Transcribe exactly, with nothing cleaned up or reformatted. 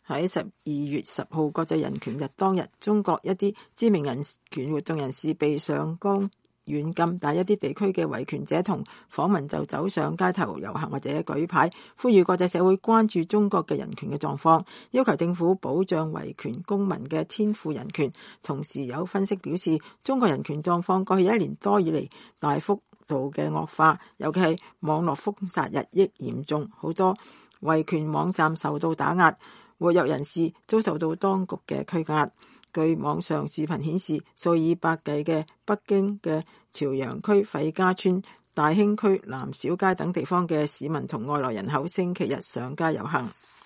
喺十二月十號國際人權日當日，中國一啲知名人權活動人士被上綱軟禁，但一啲地區嘅維權者同訪民就走上街頭遊行或者舉牌，呼籲國際社會關注中國嘅人權嘅狀況，要求政府保障維權公民嘅天賦人權。同時有分析表示，中國人權狀況過去一年多以嚟大幅度嘅惡化，尤其係網絡封殺日益嚴重，好多維權網站受到打壓，活躍人士遭受到當局嘅拘押。據網上視頻顯示，數以百計嘅北京嘅朝陽區、費家村、大興區、南小街等地方嘅市民同外來人口星期日上街遊行。